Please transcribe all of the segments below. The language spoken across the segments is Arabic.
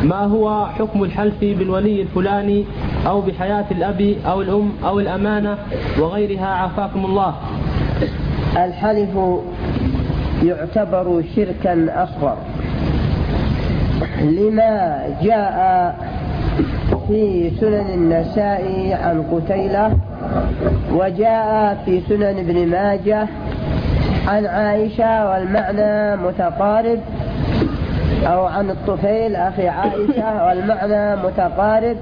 ما هو حكم الحلف بالولي الفلاني أو بحياة الأب أو الأم أو الأمانة وغيرها عافاكم الله؟ الحلف يعتبر شركا أصغر لما جاء في سنن النسائي عن قتيلة، وجاء في سنن ابن ماجه عن عائشة والمعنى متقارب، أو عن الطفيل أخي عائشة والمعنى متقارب،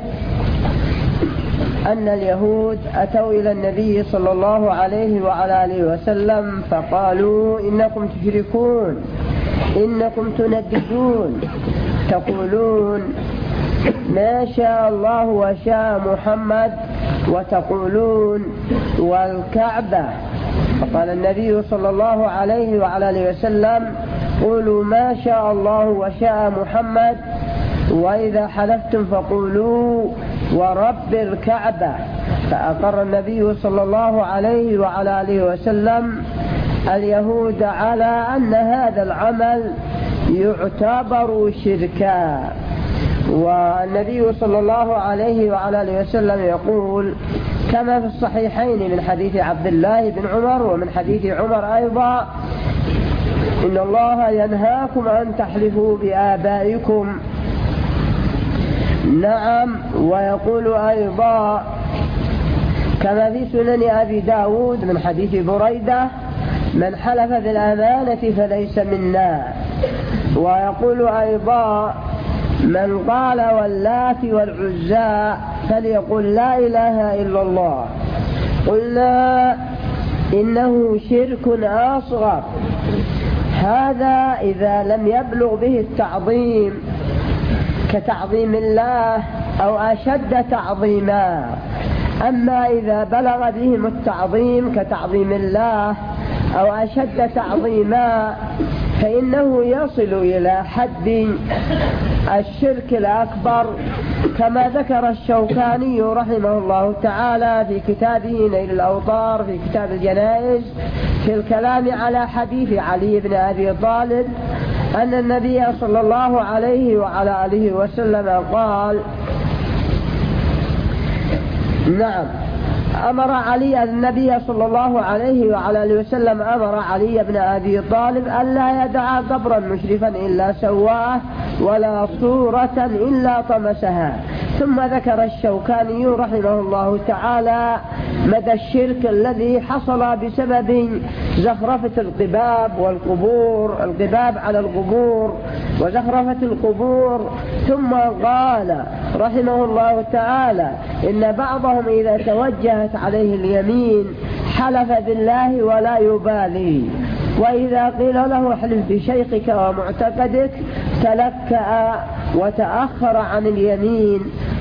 أن اليهود أتوا إلى النبي صلى الله عليه وعلى آله وسلم فقالوا: إنكم تشركون، إنكم تنددون، تقولون ما شاء الله وشاء محمد، وتقولون والكعبة. فقال النبي صلى الله عليه وعلى آله وسلم: قولوا ما شاء الله وشاء محمد، وإذا حلفتم فقولوا ورب الكعبة. فأقر النبي صلى الله عليه وعلى آله وسلم اليهود على أن هذا العمل يعتبر شركا. والنبي صلى الله عليه وعلى آله وسلم يقول كما في الصحيحين من حديث عبد الله بن عمر ومن حديث عمر أيضا: إن الله ينهاكم أن تحلفوا بآبائكم. نعم. ويقول أيضا كما في سنن أبي داود من حديث بريدة: من حلف بالأمانة فليس منا. ويقول أيضا: من قال واللات والعزى فليقل لا إله إلا الله. قلنا إنه شرك أصغر، هذا إذا لم يبلغ به التعظيم كتعظيم الله أو أشد تعظيما. أما إذا بلغ بهم التعظيم كتعظيم الله أو أشد تعظيما فإنه يصل إلى حد الشرك الأكبر، كما ذكر الشوكاني رحمه الله تعالى في كتابه نيل الأوطار في كتاب الجنائز في الكلام على حديث علي بن أبي طالب أن النبي صلى الله عليه وعلى آله وسلم قال: نعم، أمر علي النبي صلى الله عليه وعلى آله وسلم أمر علي بن أبي طالب ألا يدع قبرا مشرفا إلا سواه ولا صورة إلا طمسها. ثم ذكر الشوكاني رحمه الله تعالى مدى الشرك الذي حصل بسبب زخرفة القباب والقبور، القباب على القبور وزخرفة القبور. ثم قال رحمه الله تعالى إن بعضهم إذا توجهت عليه اليمين حلف بالله ولا يبالي، وإذا قيل له احلف بشيخك ومعتقدك تلكأ وتأخر عن اليمين.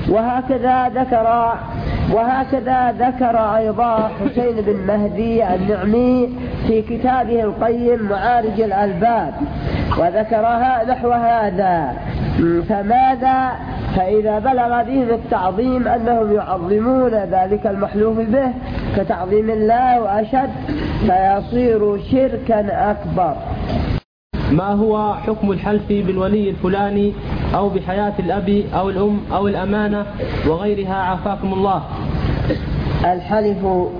وهكذا ذكر أيضا حسين بن مهدي النعمي في كتابه القيم معارج الألباب، وذكرها نحو هذا. فماذا؟ فإذا بلغ بهم التعظيم أنهم يعظمون ذلك المحلوف به كتعظيم الله وأشد فيصير شركا أكبر. ما هو حكم الحلف بالولي الفلاني أو بحياة الأب أو الأم أو الأمانة وغيرها عافاكم الله؟ الحلف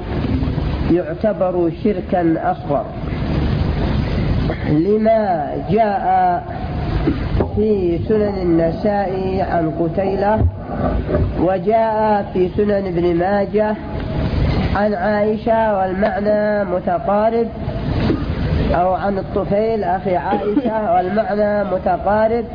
يعتبر شركا أصغر لما جاء في سنن النسائي عن قتيلة، وجاء في سنن ابن ماجه عن عائشة والمعنى متقارب، أو عن الطفيل أخي عائشة والمعنى متقارب،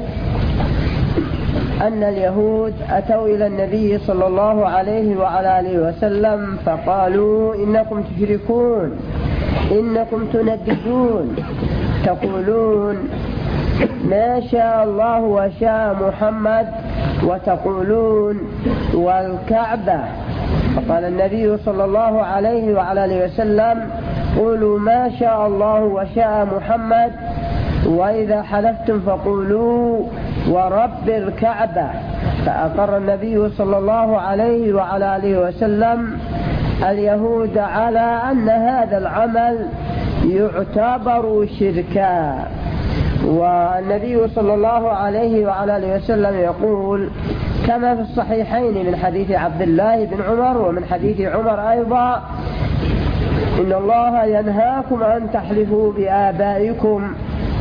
أن اليهود أتوا إلى النبي صلى الله عليه وعلى آله وسلم فقالوا: إنكم تشركون، إنكم تنددون، تقولون ما شاء الله وشاء محمد، وتقولون والكعبة. فقال النبي صلى الله عليه وعلى آله وسلم: قولوا ما شاء الله وشاء محمد، وإذا حلفتم فقولوا ورب الكعبة. فأقر النبي صلى الله عليه وعلى آله وسلم اليهود على أن هذا العمل يعتبر شركا. والنبي صلى الله عليه وعلى آله وسلم يقول كما في الصحيحين من حديث عبد الله بن عمر ومن حديث عمر أيضا: إن الله ينهاكم أن تحلفوا بآبائكم.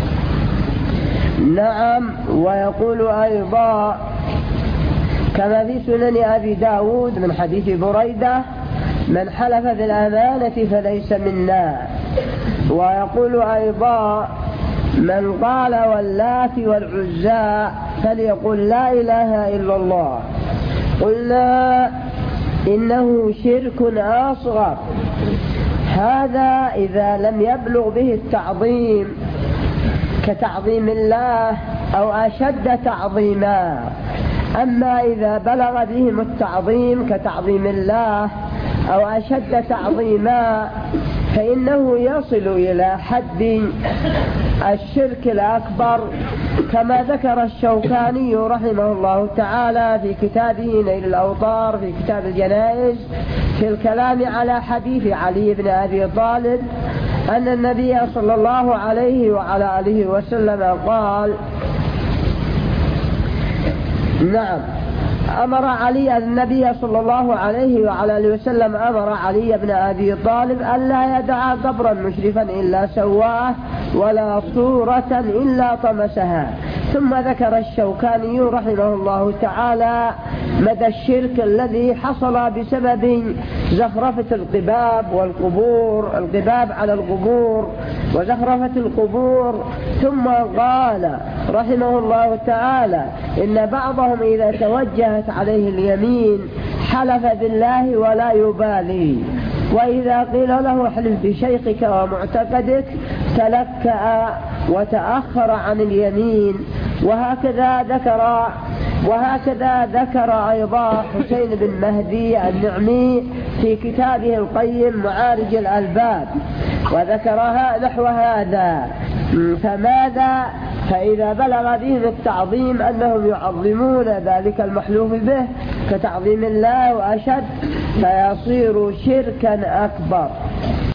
نعم. ويقول أيضا كما في سنن أبي داود من حديث بريدة: من حلف بالأمانة فليس منا. ويقول أيضا: من قال واللات والعزى فليقل لا إله إلا الله. قلنا إنه شرك أصغر، هذا إذا لم يبلغ به التعظيم كتعظيم الله أو أشد تعظيما. أما إذا بلغ بهم التعظيم كتعظيم الله أو أشد تعظيما فإنه يصل إلى حد الشرك الأكبر، كما ذكر الشوكاني رحمه الله تعالى في كتابه نيل الأوطار في كتاب الجنائز في الكلام على حديث علي بن أبي طالب أن النبي صلى الله عليه وعلى آله وسلم قال: نعم، أمر علي النبي صلى الله عليه وعلى آله وسلم أمر علي بن أبي طالب ألا يدع قبرا مشرفا إلا سواه ولا صورة إلا طمسها. ثم ذكر الشوكاني رحمه الله تعالى مدى الشرك الذي حصل بسبب زخرفة القباب والقبور، القباب على القبور وزخرفة القبور. ثم قال رحمه الله تعالى إن بعضهم إذا توجهت عليه اليمين حلف بالله ولا يبالي، وإذا قيل له احلف بشيخك ومعتقدك تلكأ وتأخر عن اليمين. وهكذا ذكر أيضا حسين بن مهدي النعمي في كتابه القيم معارج الألباب، وذكرها نحو هذا. فماذا؟ فإذا بلغ بهم التعظيم أنهم يعظمون ذلك المحلوف به كتعظيم الله وأشد فيصير شركا أكبر.